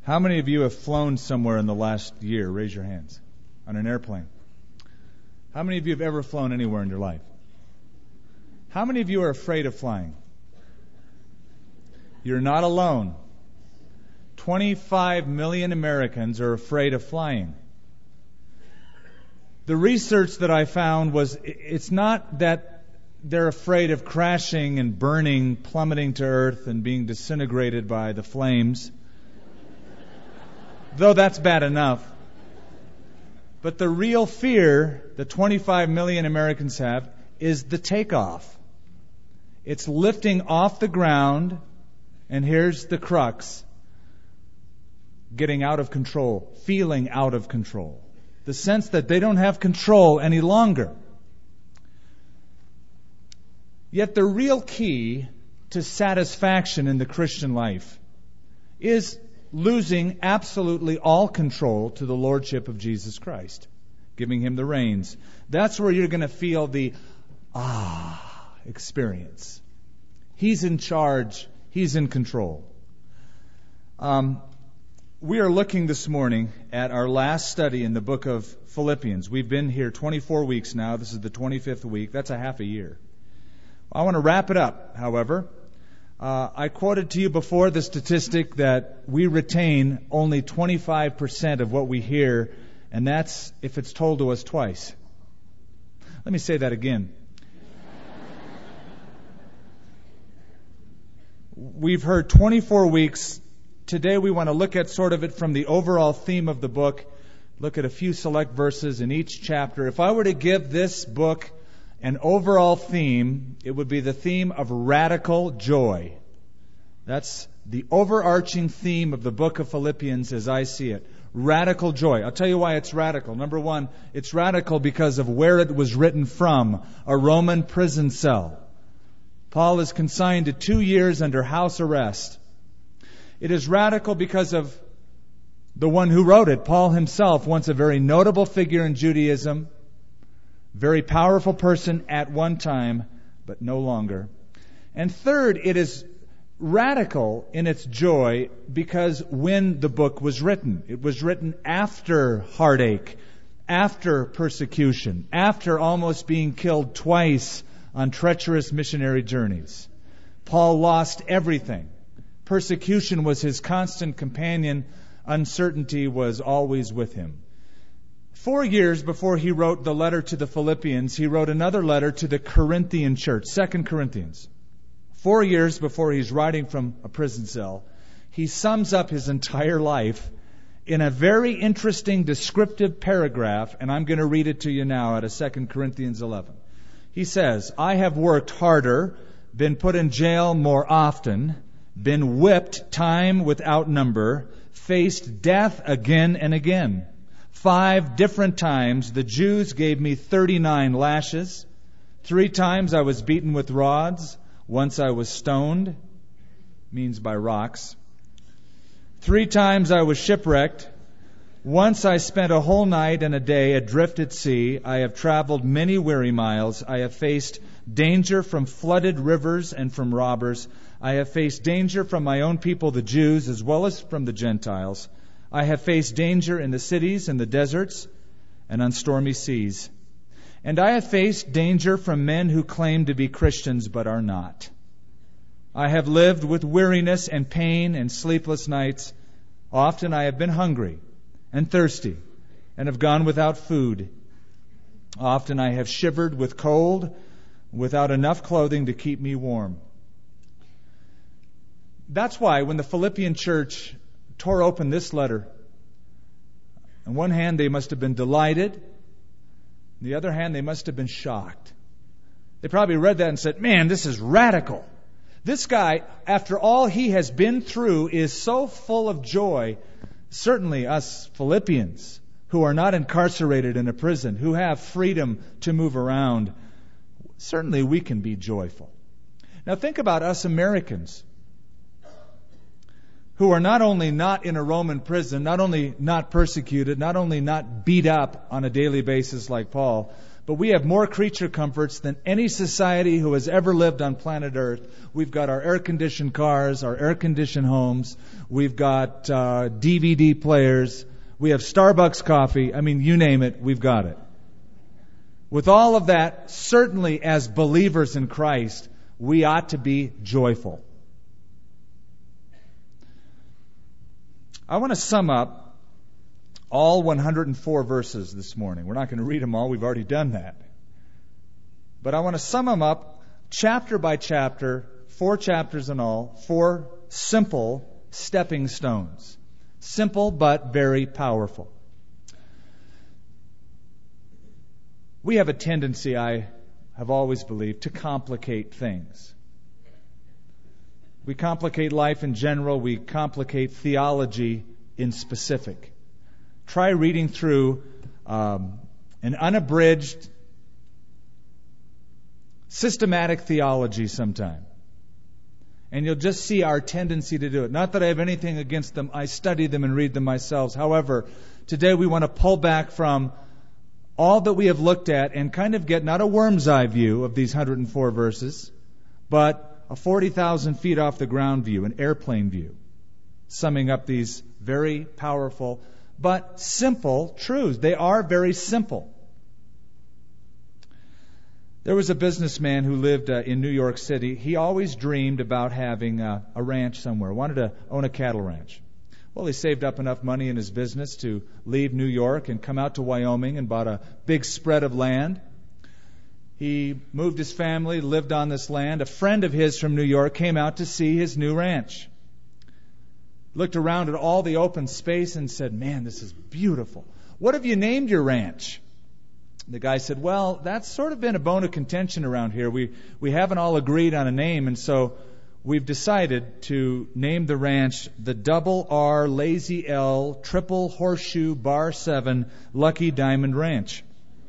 How many of you have flown somewhere in the last year? Raise your hands. On an airplane. How many of you have ever flown anywhere in your life? How many of you are afraid of flying? You're not alone. 25 million Americans are afraid of flying. The research that I found was it's not that they're afraid of crashing and burning, plummeting to earth and being disintegrated by the flames, though that's bad enough. But the real fear that 25 million Americans have is the takeoff. It's lifting off the ground, and here's the crux, getting out of control, feeling out of control. The sense that they don't have control any longer. Yet the real key to satisfaction in the Christian life is losing absolutely all control to the Lordship of Jesus Christ, giving Him the reins. That's where you're going to feel the experience. He's in charge. He's in control. We are looking this morning at our last study in the book of Philippians. We've been here 24 weeks now. This is the 25th week. That's a half a year. I want to wrap it up, however. I quoted to you before the statistic that we retain only 25% of what we hear, and that's if it's told to us twice. Let me say that again. We've heard 24 weeks. Today we want to look at sort of it from the overall theme of the book, look at a few select verses in each chapter. If I were to give this book an overall theme, it would be the theme of radical joy. That's the overarching theme of the book of Philippians as I see it. Radical joy. I'll tell you why it's radical. Number one, it's radical because of where it was written from, a Roman prison cell. Paul is consigned to 2 years under house arrest. It is radical because of the one who wrote it, Paul himself, once a very notable figure in Judaism, very powerful person at one time, but no longer. And third, it is radical in its joy because when the book was written, it was written after heartache, after persecution, after almost being killed twice on treacherous missionary journeys. Paul lost everything. Persecution was his constant companion. Uncertainty was always with him. 4 years before he wrote the letter to the Philippians, he wrote another letter to the Corinthian church, 2 Corinthians. 4 years before he's writing from a prison cell, he sums up his entire life in a very interesting descriptive paragraph, and I'm going to read it to you now out of 2 Corinthians 11. He says, I have worked harder, been put in jail more often, been whipped time without number, faced death again and again. 5 different times the Jews gave me 39 lashes. 3 times I was beaten with rods. Once I was stoned, means by rocks. 3 times I was shipwrecked. Once I spent a whole night and a day adrift at sea. I have traveled many weary miles. I have faced danger from flooded rivers and from robbers. I have faced danger from my own people, the Jews, as well as from the Gentiles. I have faced danger in the cities and the deserts and on stormy seas. And I have faced danger from men who claim to be Christians but are not. I have lived with weariness and pain and sleepless nights. Often I have been hungry and thirsty and have gone without food. Often I have shivered with cold, without enough clothing to keep me warm. That's why when the Philippian church tore open this letter, on one hand they must have been delighted, on the other hand they must have been shocked. They probably read that and said, man, this is radical. This guy, after all he has been through, is so full of joy. Certainly us Philippians, who are not incarcerated in a prison, who have freedom to move around, certainly we can be joyful. Now think about us Americans, who are not only not in a Roman prison, not only not persecuted, not only not beat up on a daily basis like Paul, But we have more creature comforts than any society who has ever lived on planet Earth. We've got our air-conditioned cars, our air-conditioned homes. We've got DVD players. We have Starbucks coffee. I mean, you name it, we've got it. With all of that, certainly as believers in Christ, we ought to be joyful. I want to sum up all 104 verses this morning. We're not going to read them all. We've already done that. But I want to sum them up chapter by chapter, 4 chapters in all, 4 simple stepping stones. Simple but very powerful. We have a tendency, I have always believed, to complicate things. We complicate life in general. We complicate theology in specific. Try reading through an unabridged, systematic theology sometime. And you'll just see our tendency to do it. Not that I have anything against them. I study them and read them myself. However, today we want to pull back from all that we have looked at and kind of get not a worm's eye view of these 104 verses, but a 40,000 feet off the ground view, an airplane view, summing up these very powerful but simple truths. They are very simple. There was a businessman who lived in New York City. He always dreamed about having a ranch somewhere, wanted to own a cattle ranch. Well, he saved up enough money in his business to leave New York and come out to Wyoming and bought a big spread of land. He moved his family, lived on this land. A friend of his from New York came out to see his new ranch. Looked around at all the open space and said, "Man, this is beautiful. What have you named your ranch?" The guy said, "Well, that's sort of been a bone of contention around here. We haven't all agreed on a name, and so we've decided to name the ranch the Double R Lazy L Triple Horseshoe Bar 7 Lucky Diamond Ranch."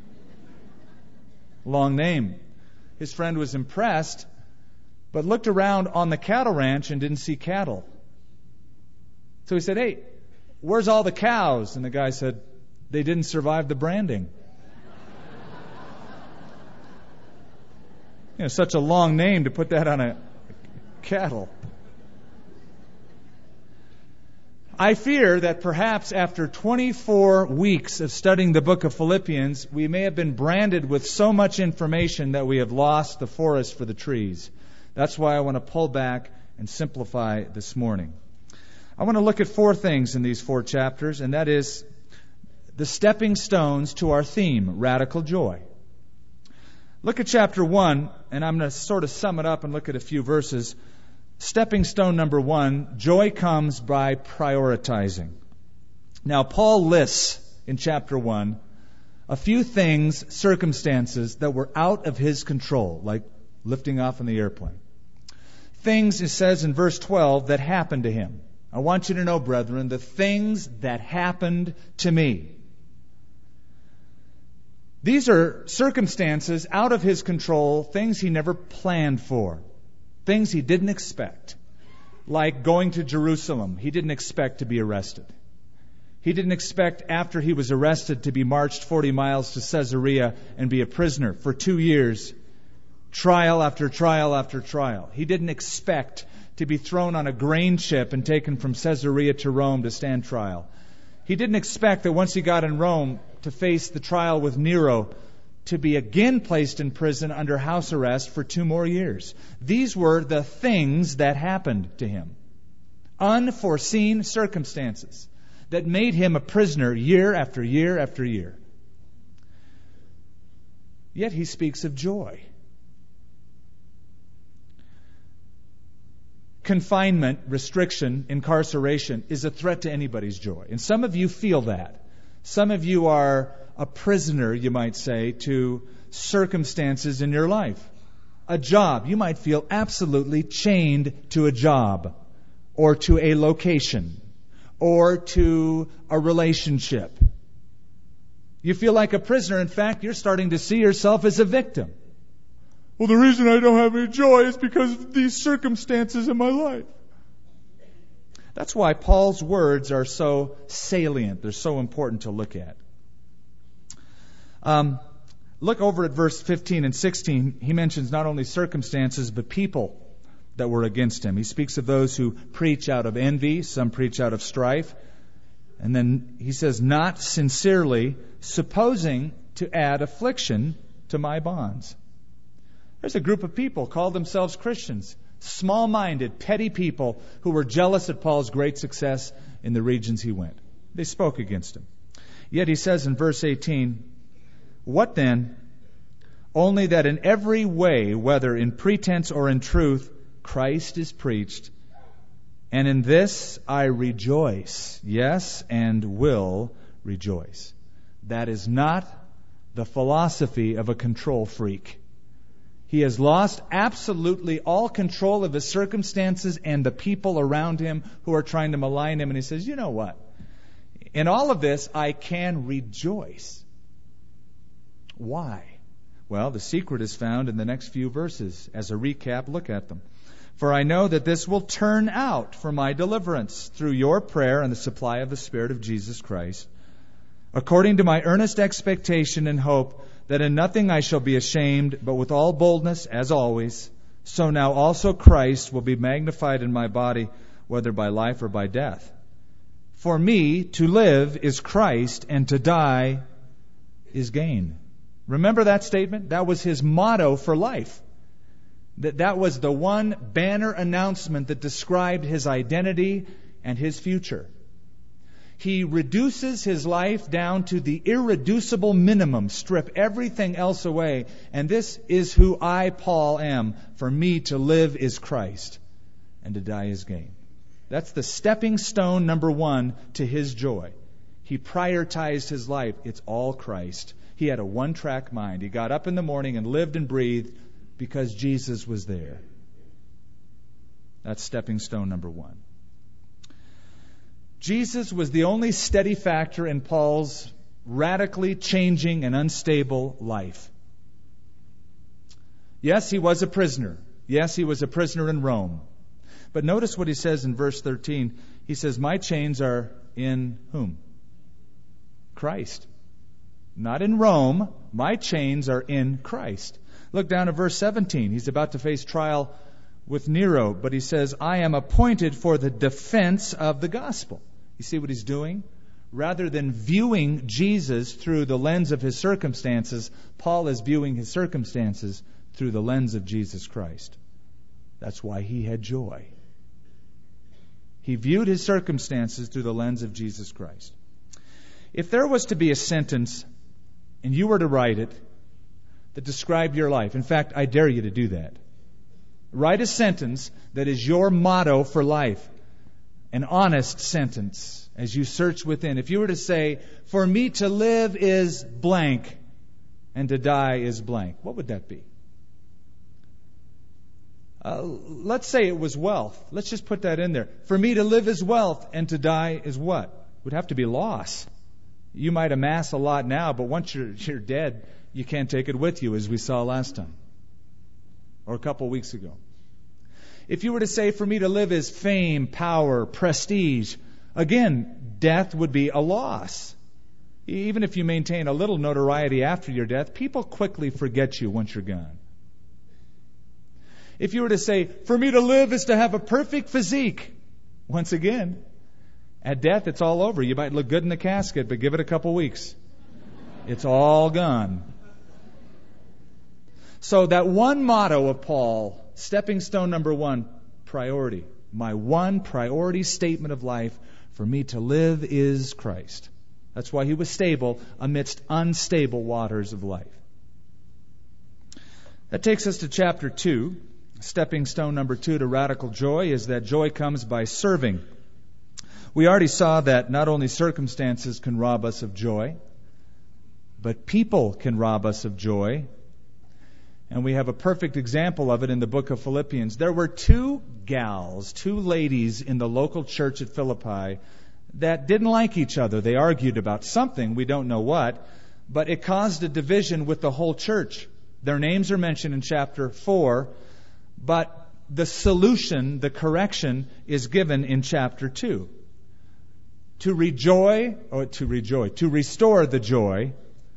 Long name. His friend was impressed, but looked around on the cattle ranch and didn't see cattle. So he said, "Hey, where's all the cows?" And the guy said, "They didn't survive the branding." You know, such a long name to put that on a cattle. I fear that perhaps after 24 weeks of studying the book of Philippians, we may have been branded with so much information that we have lost the forest for the trees. That's why I want to pull back and simplify this morning. I want to look at 4 things in these 4 chapters, and that is the stepping stones to our theme, radical joy. Look at chapter 1, and I'm going to sort of sum it up and look at a few verses. Stepping stone number 1, joy comes by prioritizing. Now, Paul lists in chapter 1 a few things, circumstances that were out of his control, like lifting off in the airplane. Things, it says in verse 12, that happened to him. I want you to know, brethren, the things that happened to me. These are circumstances out of his control, things he never planned for, things he didn't expect. Like going to Jerusalem, he didn't expect to be arrested. He didn't expect after he was arrested to be marched 40 miles to Caesarea and be a prisoner for 2 years, trial after trial after trial. He didn't expect to be thrown on a grain ship and taken from Caesarea to Rome to stand trial. He didn't expect that once he got in Rome to face the trial with Nero, to be again placed in prison under house arrest for 2 more years. These were the things that happened to him. Unforeseen circumstances that made him a prisoner year after year after year. Yet he speaks of joy. Confinement, restriction, incarceration is a threat to anybody's joy. And some of you feel that. Some of you are a prisoner, you might say, to circumstances in your life. A job. You might feel absolutely chained to a job, or to a location, or to a relationship. You feel like a prisoner. In fact, you're starting to see yourself as a victim. Well, the reason I don't have any joy is because of these circumstances in my life. That's why Paul's words are so salient. They're so important to look at. Look over at verse 15 and 16. He mentions not only circumstances, but people that were against him. He speaks of those who preach out of envy, some preach out of strife. And then he says, not sincerely, supposing to add affliction to my bonds. There's a group of people called themselves Christians, small-minded, petty people who were jealous at Paul's great success in the regions he went. They spoke against him. Yet he says in verse 18, what then? Only that in every way, whether in pretense or in truth, Christ is preached, and in this I rejoice, yes, and will rejoice. That is not the philosophy of a control freak. He has lost absolutely all control of his circumstances and the people around him who are trying to malign him. And he says, you know what? In all of this, I can rejoice. Why? Well, the secret is found in the next few verses. As a recap, look at them. For I know that this will turn out for my deliverance through your prayer and the supply of the Spirit of Jesus Christ, according to my earnest expectation and hope that in nothing I shall be ashamed, but with all boldness, as always, so now also Christ will be magnified in my body, whether by life or by death. For me, to live is Christ, and to die is gain. Remember that statement? That was his motto for life. That was the one banner announcement that described his identity and his future. He reduces his life down to the irreducible minimum, strip everything else away. And this is who I, Paul, am. For me to live is Christ, and to die is gain. That's the stepping stone number one to his joy. He prioritized his life. It's all Christ. He had a one-track mind. He got up in the morning and lived and breathed because Jesus was there. That's stepping stone number one. Jesus was the only steady factor in Paul's radically changing and unstable life. Yes, he was a prisoner. Yes, he was a prisoner in Rome. But notice what he says in verse 13. He says, my chains are in whom? Christ. Not in Rome. My chains are in Christ. Look down at verse 17. He's about to face trial with Nero, but he says, I am appointed for the defense of the gospel. You see what he's doing? Rather than viewing Jesus through the lens of his circumstances, Paul is viewing his circumstances through the lens of Jesus Christ. That's why he had joy. He viewed his circumstances through the lens of Jesus Christ. If there was to be a sentence, and you were to write it, that described your life, in fact, I dare you to do that. Write a sentence that is your motto for life. An honest sentence as you search within. If you were to say, for me to live is blank and to die is blank, what would that be? Let's say it was wealth. Let's just put that in there. For me to live is wealth and to die is what? It would have to be loss. You might amass a lot now, but once you're dead, you can't take it with you, as we saw last time. Or a couple weeks ago. If you were to say, for me to live is fame, power, prestige, again, death would be a loss. Even if you maintain a little notoriety after your death, people quickly forget you once you're gone. If you were to say, for me to live is to have a perfect physique, once again, at death it's all over. You might look good in the casket, but give it a couple weeks. It's all gone. So that one motto of Paul, stepping stone number one, priority. My one priority statement of life, for me to live is Christ. That's why he was stable amidst unstable waters of life. That takes us to chapter 2. Stepping stone number 2 to radical joy is that joy comes by serving. We already saw that not only circumstances can rob us of joy, but people can rob us of joy. And we have a perfect example of it in the book of Philippians. There were two ladies in the local church at Philippi that didn't like each other. They argued about something, we don't know what, but it caused a division with the whole church. Their names are mentioned in chapter 4, but the solution, the correction, is given in chapter 2. To restore the joy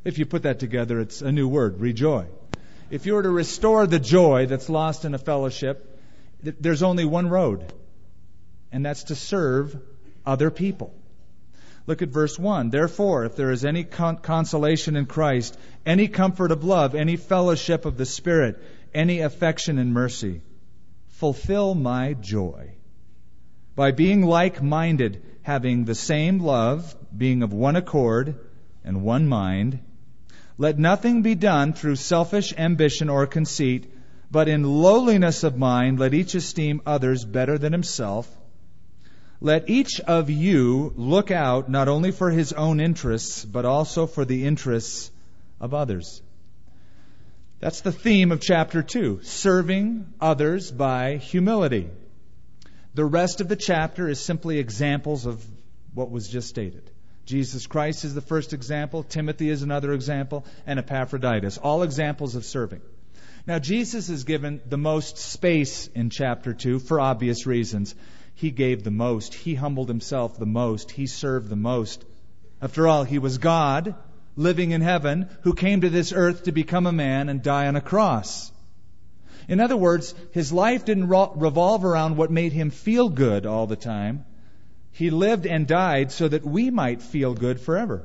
If you put that together, it's a new word, rejoy. If you were to restore the joy that's lost in a fellowship, there's only one road, and that's to serve other people. Look at verse 1. Therefore, if there is any consolation in Christ, any comfort of love, any fellowship of the Spirit, any affection and mercy, fulfill my joy by being like-minded, having the same love, being of one accord and one mind. Let nothing be done through selfish ambition or conceit, but in lowliness of mind let each esteem others better than himself. Let each of you look out not only for his own interests, but also for the interests of others. That's the theme of chapter 2, serving others by humility. The rest of the chapter is simply examples of what was just stated. Jesus Christ is the first example, Timothy is another example, and Epaphroditus, all examples of serving. Now, Jesus is given the most space in chapter 2 for obvious reasons. He gave the most. He humbled himself the most. He served the most. After all, he was God, living in heaven, who came to this earth to become a man and die on a cross. In other words, his life didn't revolve around what made him feel good all the time. He lived and died so that we might feel good forever.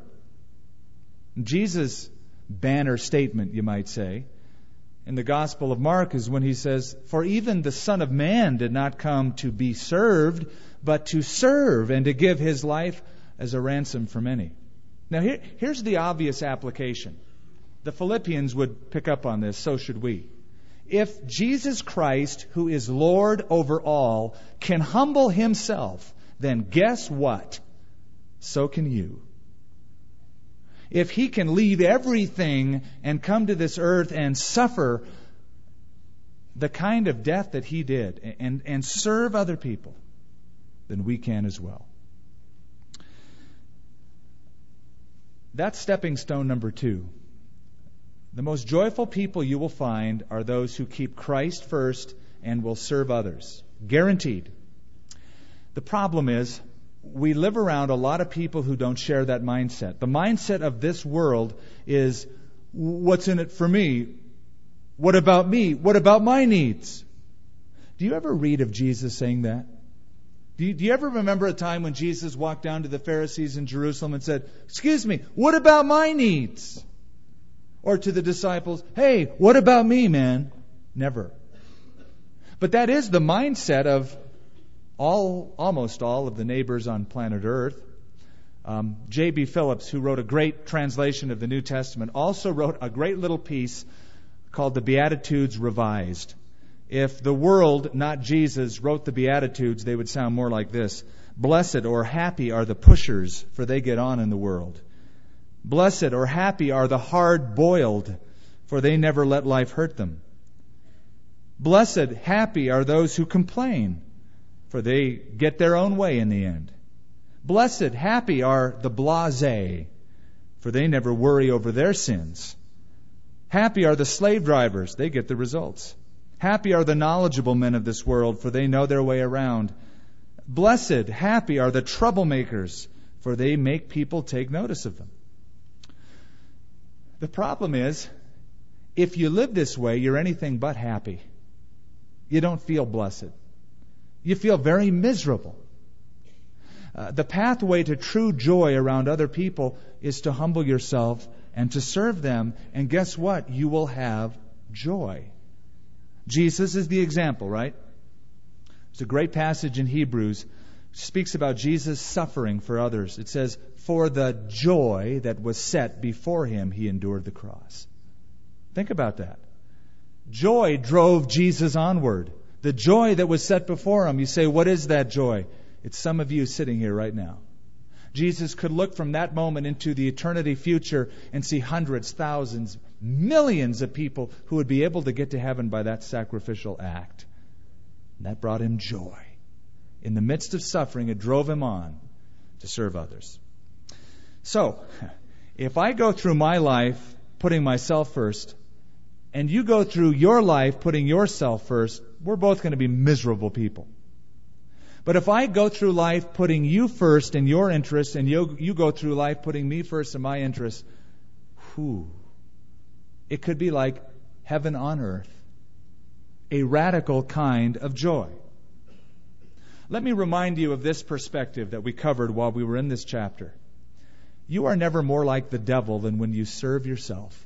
Jesus' banner statement, you might say, in the Gospel of Mark is when he says, "For even the Son of Man did not come to be served, but to serve and to give his life as a ransom for many." Now here's the obvious application. The Philippians would pick up on this, so should we. If Jesus Christ, who is Lord over all, can humble himself, then guess what? So can you. If he can leave everything and come to this earth and suffer the kind of death that he did and serve other people, then we can as well. That's stepping stone number 2. The most joyful people you will find are those who keep Christ first and will serve others. Guaranteed. The problem is, we live around a lot of people who don't share that mindset. The mindset of this world is, what's in it for me? What about me? What about my needs? Do you ever read of Jesus saying that? Do you ever remember a time when Jesus walked down to the Pharisees in Jerusalem and said, "Excuse me, what about my needs?" Or to the disciples, "Hey, what about me, man?" Never. But that is the mindset of almost all of the neighbors on planet Earth. J.B. Phillips, who wrote a great translation of the New Testament, also wrote a great little piece called The Beatitudes Revised. If the world, not Jesus, wrote the Beatitudes, they would sound more like this. Blessed or happy are the pushers, for they get on in the world. Blessed or happy are the hard-boiled, for they never let life hurt them. Blessed, happy are those who complain, for they get their own way in the end. Blessed, happy are the blasé, for they never worry over their sins. Happy are the slave drivers, they get the results. Happy are the knowledgeable men of this world, for they know their way around. Blessed, happy are the troublemakers, for they make people take notice of them. The problem is, if you live this way, you're anything but happy. You don't feel blessed. You feel very miserable. The pathway to true joy around other people is to humble yourself and to serve them. And guess what? You will have joy. Jesus is the example, right? There's a great passage in Hebrews speaks about Jesus suffering for others. It says, "For the joy that was set before him, he endured the cross." Think about that. Joy drove Jesus onward. The joy that was set before him. You say, what is that joy? It's some of you sitting here right now. Jesus could look from that moment into the eternity future and see hundreds, thousands, millions of people who would be able to get to heaven by that sacrificial act. And that brought him joy. In the midst of suffering, it drove him on to serve others. So, if I go through my life putting myself first, and you go through your life putting yourself first, we're both going to be miserable people. But if I go through life putting you first and your interests, and you go through life putting me first and my interests, It could be like heaven on earth, a radical kind of joy. Let me remind you of this perspective that we covered while we were in this chapter. You are never more like the devil than when you serve yourself.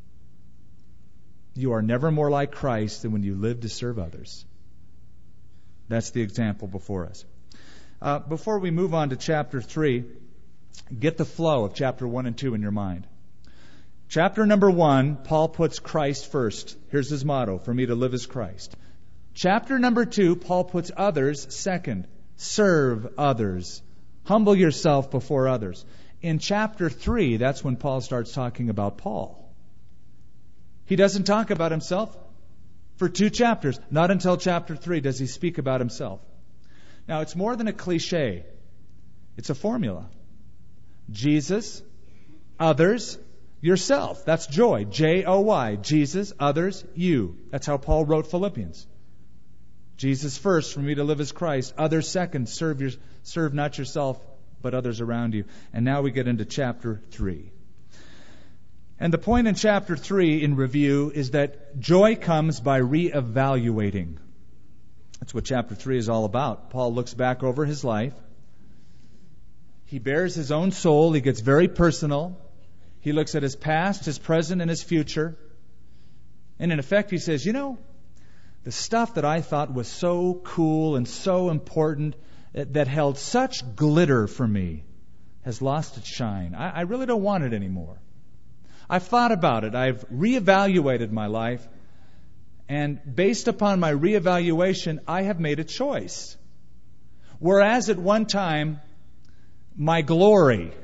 You are never more like Christ than when you live to serve others. That's the example before us. Before we move on to chapter 3, get the flow of chapter 1 and 2 in your mind. Chapter number 1, Paul puts Christ first. Here's his motto, for me to live as Christ. Chapter number 2, Paul puts others second. Serve others. Humble yourself before others. In chapter 3, that's when Paul starts talking about Paul. He doesn't talk about himself for 2 chapters. Not until chapter 3 does he speak about himself. Now, it's more than a cliche. It's a formula. Jesus, others, yourself. That's joy. J-O-Y. Jesus, others, you. That's how Paul wrote Philippians. Jesus first, for me to live as Christ. Others second, serve not yourself, but others around you. And now we get into chapter 3. And the point in chapter 3 in review is that joy comes by reevaluating. That's what chapter 3 is all about. Paul looks back over his life. He bears his own soul. He gets very personal. He looks at his past, his present, and his future. And in effect, he says, the stuff that I thought was so cool and so important, that held such glitter for me, has lost its shine. I really don't want it anymore. I've thought about it. I've reevaluated my life. And based upon my reevaluation, I have made a choice. Whereas at one time, my glory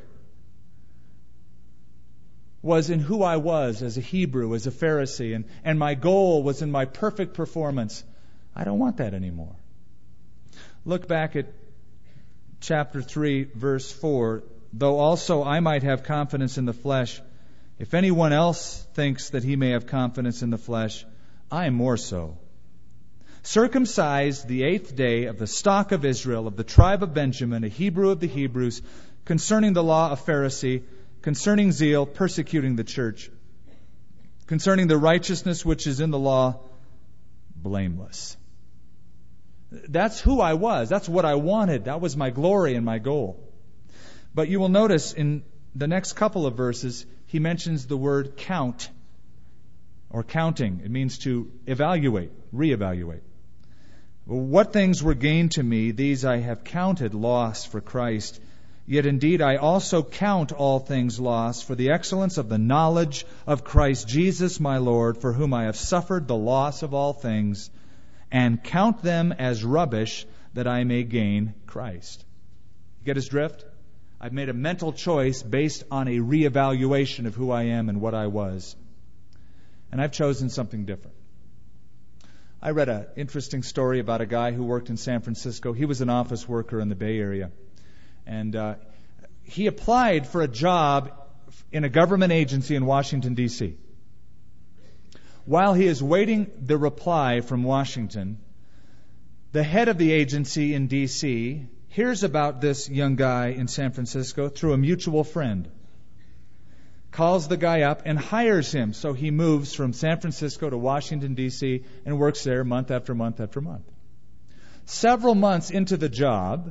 was in who I was as a Hebrew, as a Pharisee, and my goal was in my perfect performance. I don't want that anymore. Look back at chapter 3, verse 4. Though also I might have confidence in the flesh, if anyone else thinks that he may have confidence in the flesh, I am more so. Circumcised the 8th day of the stock of Israel, of the tribe of Benjamin, a Hebrew of the Hebrews, concerning the law a Pharisee, concerning zeal, persecuting the church, concerning the righteousness which is in the law, blameless. That's who I was. That's what I wanted. That was my glory and my goal. But you will notice in the next couple of verses, he mentions the word count or counting. It means to evaluate, reevaluate. What things were gained to me, these I have counted loss for Christ. Yet indeed I also count all things loss for the excellence of the knowledge of Christ Jesus my Lord, for whom I have suffered the loss of all things, and count them as rubbish, that I may gain Christ. Get his drift? I've made a mental choice based on a reevaluation of who I am and what I was. And I've chosen something different. I read an interesting story about a guy who worked in San Francisco. He was an office worker in the Bay Area. And he applied for a job in a government agency in Washington, D.C. While he is waiting the reply from Washington, the head of the agency in D.C. hears about this young guy in San Francisco through a mutual friend. Calls the guy up and hires him. So he moves from San Francisco to Washington, D.C. and works there month after month after month. Several months into the job,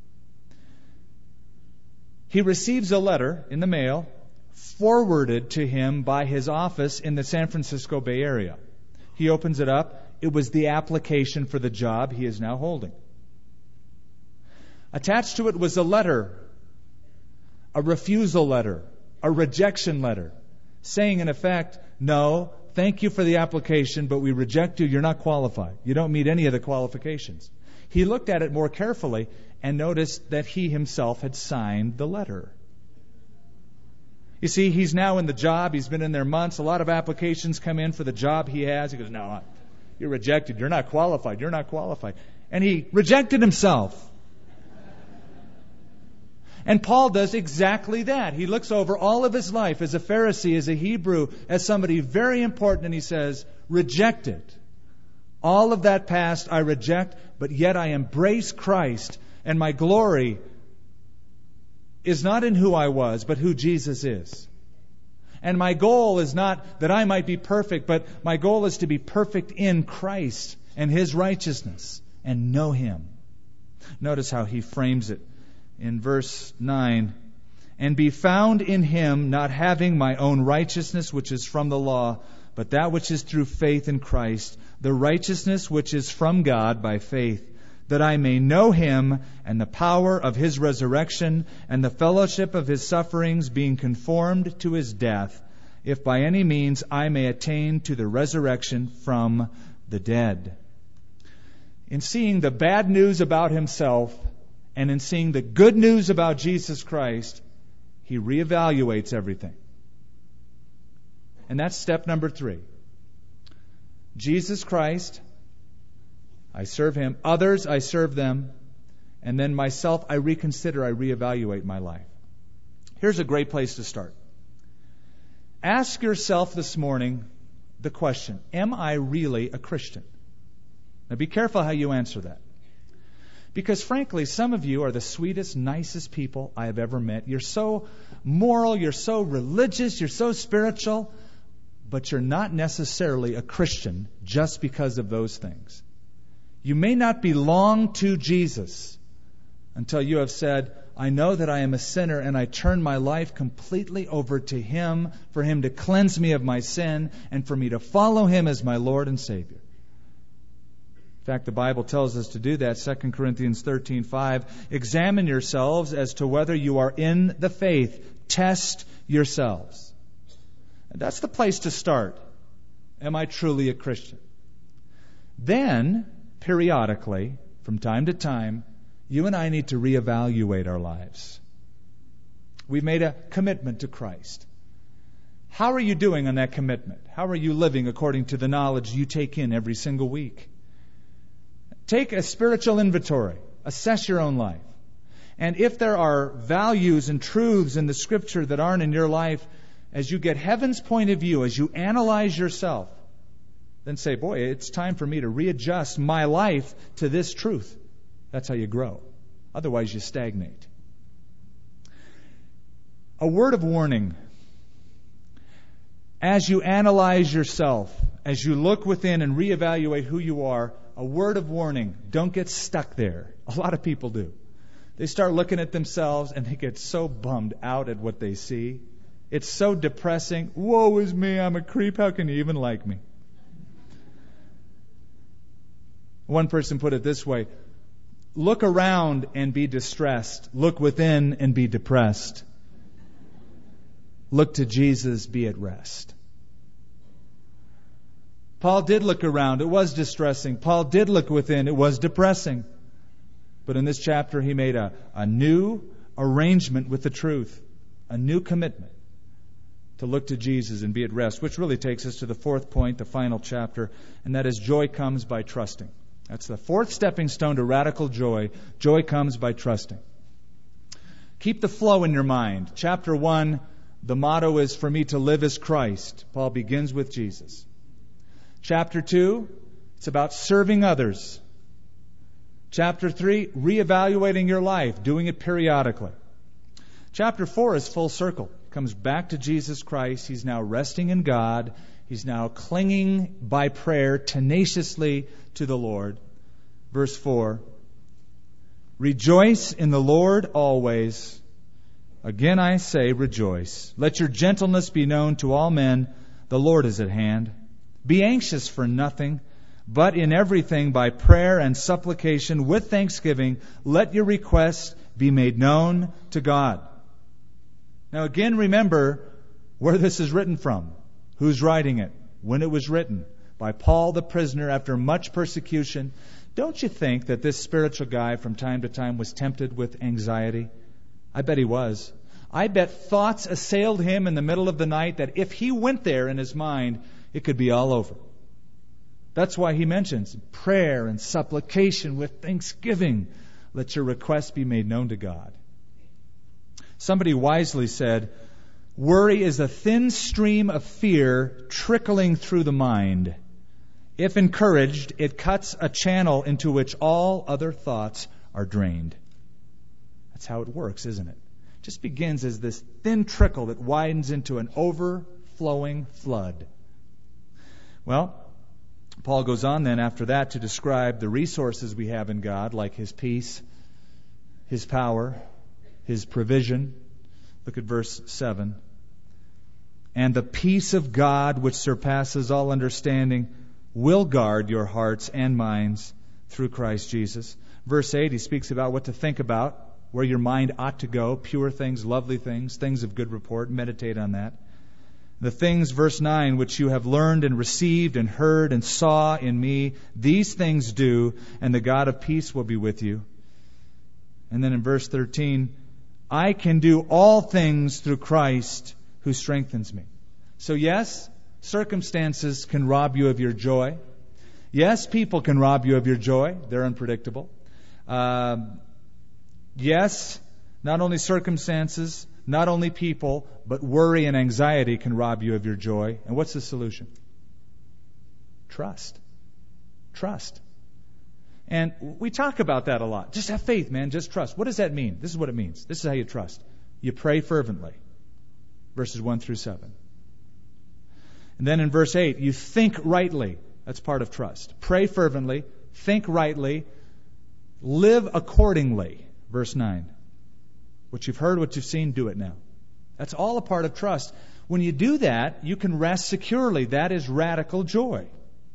he receives a letter in the mail forwarded to him by his office in the San Francisco Bay Area. He opens it up. It was the application for the job he is now holding. Attached to it was a letter, a refusal letter, a rejection letter, saying in effect, no, thank you for the application, but we reject you. You're not qualified. You don't meet any of the qualifications. He looked at it more carefully and noticed that he himself had signed the letter. You see, he's now in the job. He's been in there months. A lot of applications come in for the job he has. He goes, no, you're rejected. You're not qualified. You're not qualified. And he rejected himself. And Paul does exactly that. He looks over all of his life as a Pharisee, as a Hebrew, as somebody very important, and he says, rejected. All of that past I reject, but yet I embrace Christ, and my glory is not in who I was, but who Jesus is. And my goal is not that I might be perfect, but my goal is to be perfect in Christ and His righteousness and know Him. Notice how he frames it in verse 9. And be found in Him, not having my own righteousness, which is from the law, but that which is through faith in Christ, the righteousness which is from God by faith, that I may know Him and the power of His resurrection and the fellowship of His sufferings, being conformed to His death, if by any means I may attain to the resurrection from the dead. In seeing the bad news about himself and in seeing the good news about Jesus Christ, he reevaluates everything. And that's step number 3. Jesus Christ, I serve Him. Others, I serve them. And then myself, I reconsider, I reevaluate my life. Here's a great place to start. Ask yourself this morning the question, am I really a Christian? Now be careful how you answer that. Because frankly, some of you are the sweetest, nicest people I have ever met. You're so moral, you're so religious, you're so spiritual, but you're not necessarily a Christian just because of those things. You may not belong to Jesus until you have said, I know that I am a sinner and I turn my life completely over to Him for Him to cleanse me of my sin and for me to follow Him as my Lord and Savior. In fact, the Bible tells us to do that. 2 Corinthians 13:5. Examine yourselves as to whether you are in the faith. Test yourselves. And that's the place to start. Am I truly a Christian? Then, periodically, from time to time, you and I need to reevaluate our lives. We've made a commitment to Christ. How are you doing on that commitment? How are you living according to the knowledge you take in every single week? Take a spiritual inventory. Assess your own life. And if there are values and truths in the Scripture that aren't in your life, as you get heaven's point of view, as you analyze yourself, then say, boy, it's time for me to readjust my life to this truth. That's how you grow. Otherwise, you stagnate. A word of warning. As you analyze yourself, as you look within and reevaluate who you are, a word of warning. Don't get stuck there. A lot of people do. They start looking at themselves and they get so bummed out at what they see. It's so depressing. Woe is me, I'm a creep. How can you even like me? One person put it this way. Look around and be distressed. Look within and be depressed. Look to Jesus, be at rest. Paul did look around. It was distressing. Paul did look within. It was depressing. But in this chapter, he made a new arrangement with the truth, a new commitment to look to Jesus and be at rest, which really takes us to the 4th point, the final chapter, and that is joy comes by trusting. That's the 4th stepping stone to radical joy. Joy comes by trusting. Keep the flow in your mind. Chapter 1, the motto is, for me to live as Christ. Paul begins with Jesus. Chapter 2, it's about serving others. Chapter 3, reevaluating your life, doing it periodically. Chapter 4 is full circle. Comes back to Jesus Christ. He's now resting in God. He's now clinging by prayer tenaciously to the Lord. Verse 4, rejoice in the Lord always. Again I say, rejoice. Let your gentleness be known to all men. The Lord is at hand. Be anxious for nothing, but in everything by prayer and supplication with thanksgiving, let your requests be made known to God. Now again, remember where this is written from. Who's writing it? When it was written. By Paul the prisoner after much persecution. Don't you think that this spiritual guy from time to time was tempted with anxiety? I bet he was. I bet thoughts assailed him in the middle of the night that if he went there in his mind, it could be all over. That's why he mentions prayer and supplication with thanksgiving. Let your requests be made known to God. Somebody wisely said, worry is a thin stream of fear trickling through the mind. If encouraged, it cuts a channel into which all other thoughts are drained. That's how it works, isn't it? just begins as this thin trickle that widens into an overflowing flood. Well, Paul goes on then after that to describe the resources we have in God, like His peace, His power, His provision. Look at verse 7. And the peace of God, which surpasses all understanding, will guard your hearts and minds through Christ Jesus. Verse 8, he speaks about what to think about, where your mind ought to go, pure things, lovely things, things of good report. Meditate on that. The things, verse 9, which you have learned and received and heard and saw in me, these things do, and the God of peace will be with you. And then in verse 13, I can do all things through Christ who strengthens me. So yes, circumstances can rob you of your joy. Yes, people can rob you of your joy. They're unpredictable. Yes, not only circumstances, not only people, but worry and anxiety can rob you of your joy. And what's the solution? Trust. Trust. And we talk about that a lot. Just have faith, man. Just trust. What does that mean? This is what it means. This is how you trust. You pray fervently. Verses 1 through 7. And then in verse 8, you think rightly. That's part of trust. Pray fervently. Think rightly. Live accordingly. Verse 9. What you've heard, what you've seen, do it now. That's all a part of trust. When you do that, you can rest securely. That is radical joy.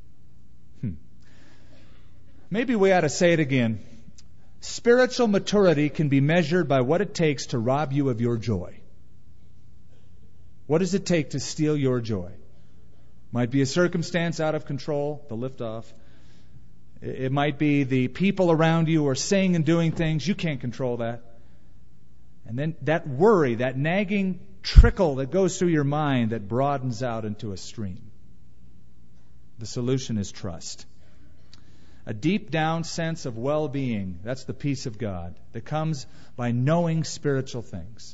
Maybe we ought to say it again. Spiritual maturity can be measured by what it takes to rob you of your joy. What does it take to steal your joy? Might be a circumstance out of control, the liftoff. It might be the people around you who are saying and doing things. You can't control that. And then that worry, that nagging trickle that goes through your mind that broadens out into a stream. The solution is trust. A deep down sense of well-being. That's the peace of God that comes by knowing spiritual things.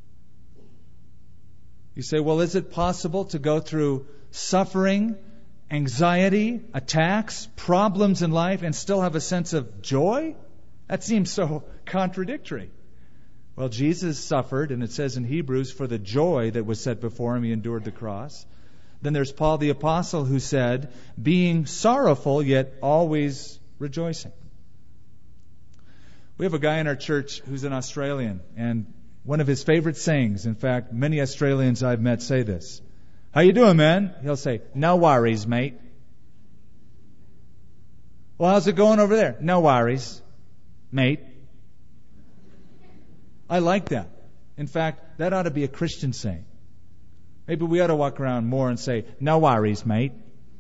You say, well, is it possible to go through suffering, anxiety, attacks, problems in life and still have a sense of joy? That seems so contradictory. Well, Jesus suffered, and it says in Hebrews, for the joy that was set before him, he endured the cross. Then there's Paul the Apostle who said, being sorrowful, yet always rejoicing. We have a guy in our church who's an Australian, and one of his favorite sayings, in fact, many Australians I've met say this. How you doing, man? He'll say, no worries, mate. Well, how's it going over there? No worries, mate. I like that. In fact, that ought to be a Christian saying. Maybe we ought to walk around more and say, no worries, mate.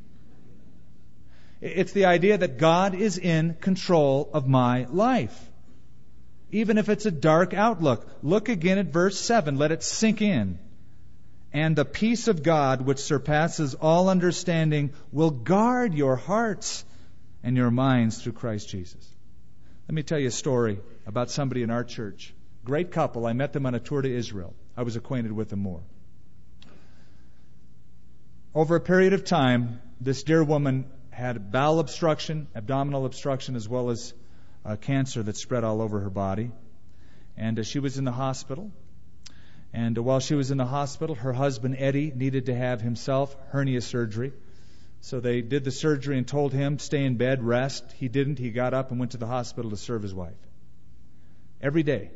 It's the idea that God is in control of my life. Even if it's a dark outlook. Look again at verse 7. Let it sink in. And the peace of God, which surpasses all understanding, will guard your hearts and your minds through Christ Jesus. Let me tell you a story about somebody in our church. Great couple. I met them on a tour to Israel. I was acquainted with them more. Over a period of time, this dear woman had bowel obstruction, abdominal obstruction, as well as cancer that spread all over her body. And she was in the hospital. And while she was in the hospital, her husband, Eddie, needed to have himself hernia surgery. So they did the surgery and told him, stay in bed, rest. He didn't. He got up and went to the hospital to serve his wife. Every day.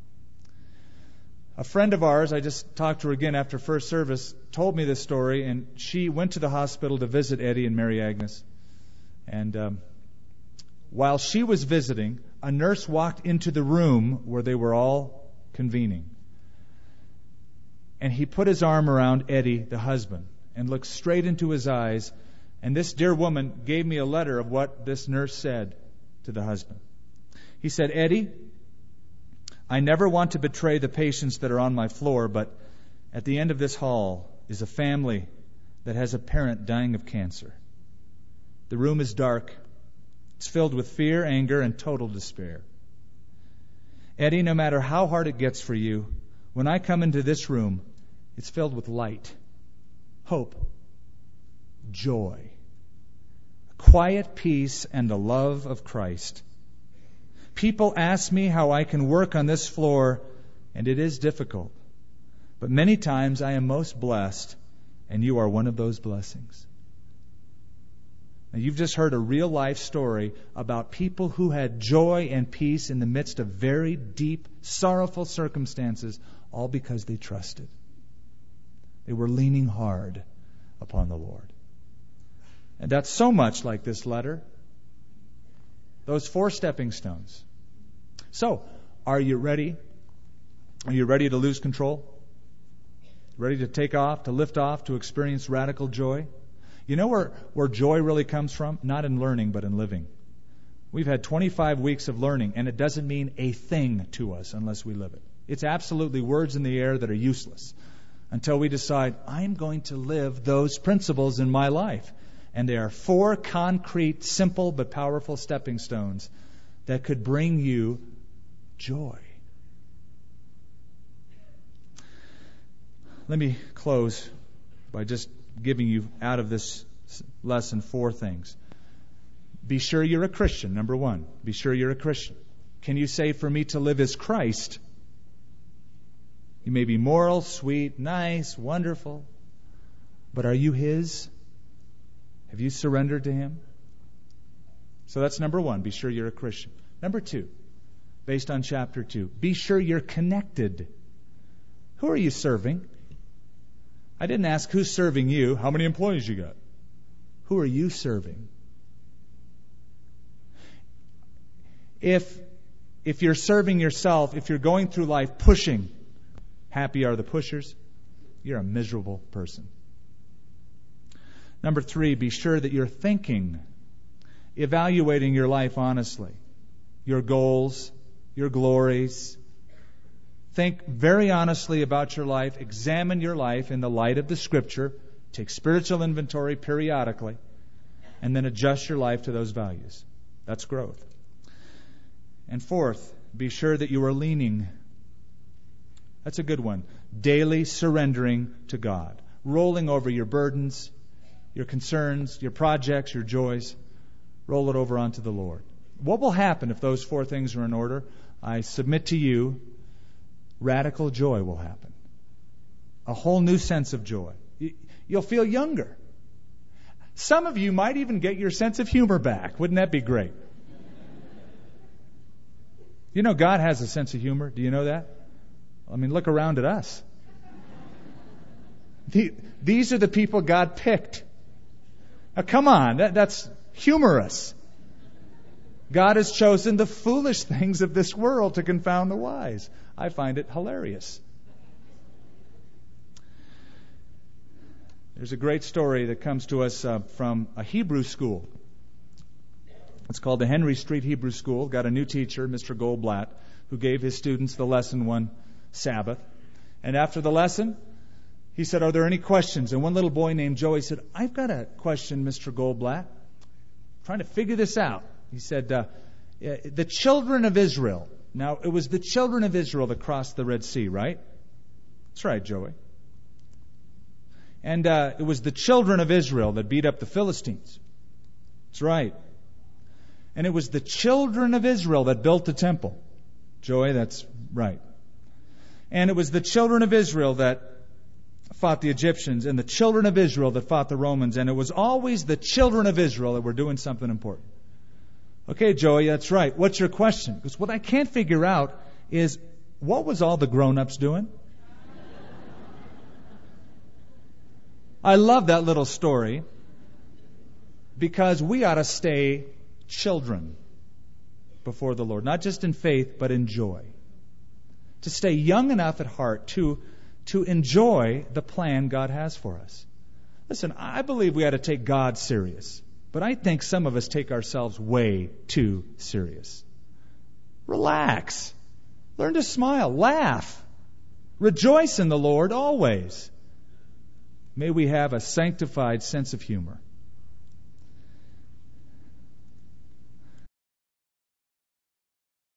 A friend of ours, I just talked to her again after first service, told me this story, and she went to the hospital to visit Eddie and Mary Agnes. And while she was visiting, a nurse walked into the room where they were all convening. And he put his arm around Eddie, the husband, and looked straight into his eyes. And this dear woman gave me a letter of what this nurse said to the husband. He said, Eddie, I never want to betray the patients that are on my floor, but at the end of this hall is a family that has a parent dying of cancer. The room is dark. It's filled with fear, anger, and total despair. Eddie, no matter how hard it gets for you, when I come into this room, it's filled with light, hope, joy, quiet peace, and the love of Christ. People ask me how I can work on this floor, And it is difficult. But many times I am most blessed, and you are one of those blessings. Now, you've just heard a real life story about people who had joy and peace in the midst of very deep, sorrowful circumstances, all because they trusted. They were leaning hard upon the Lord. And that's so much like this letter. Those 4 stepping stones. So, are you ready? Are you ready to lose control? Ready to take off, to lift off, to experience radical joy? You know where joy really comes from? Not in learning, but in living. We've had 25 weeks of learning, and it doesn't mean a thing to us unless we live it. It's absolutely words in the air that are useless until we decide, I'm going to live those principles in my life. And there are 4 concrete, simple, but powerful stepping stones that could bring you joy. Let me close by just giving you out of this lesson 4 things. Be sure you're a Christian, number 1. Be sure you're a Christian. Can you say, for me to live is Christ? You may be moral, sweet, nice, wonderful, but are you His? Have you surrendered to Him? So that's number 1. Be sure you're a Christian. Number 2, based on chapter 2, be sure you're connected. Who are you serving? I didn't ask who's serving you. How many employees you got? Who are you serving? If you're serving yourself, if you're going through life pushing, happy are the pushers, you're a miserable person. Number 3, be sure that you're thinking, evaluating your life honestly, your goals, your glories. Think very honestly about your life. Examine your life in the light of the Scripture. Take spiritual inventory periodically, and then adjust your life to those values. That's growth. And 4th, be sure that you are leaning. That's a good one. Daily surrendering to God. Rolling over your burdens, your concerns, your projects, your joys. Roll it over onto the Lord. What will happen if those 4 things are in order? I submit to you, radical joy will happen. A whole new sense of joy. You'll feel younger. Some of you might even get your sense of humor back. Wouldn't that be great? You know God has a sense of humor. Do you know that? I mean, look around at us. These are the people God picked. Now, come on, that's humorous. God has chosen the foolish things of this world to confound the wise. I find it hilarious. There's a great story that comes to us from a Hebrew school. It's called the Henry Street Hebrew School. Got a new teacher, Mr. Goldblatt, who gave his students the lesson one Sabbath. And after the lesson, he said, are there any questions? And one little boy named Joey said, I've got a question, Mr. Goldblatt. I'm trying to figure this out. He said, the children of Israel. Now, it was the children of Israel that crossed the Red Sea, right? That's right, Joey. And it was the children of Israel that beat up the Philistines. That's right. And it was the children of Israel that built the temple. Joey, that's right. And it was the children of Israel that fought the Egyptians, and the children of Israel that fought the Romans, and it was always the children of Israel that were doing something important. Okay, Joey, that's right. What's your question? Because what I can't figure out is, what was all the grown-ups doing? I love that little story because we ought to stay children before the Lord, not just in faith, but in joy. To stay young enough at heart to enjoy the plan God has for us. Listen, I believe we ought to take God serious, but I think some of us take ourselves way too serious. Relax. Learn to smile. Laugh. Rejoice in the Lord always. May we have a sanctified sense of humor.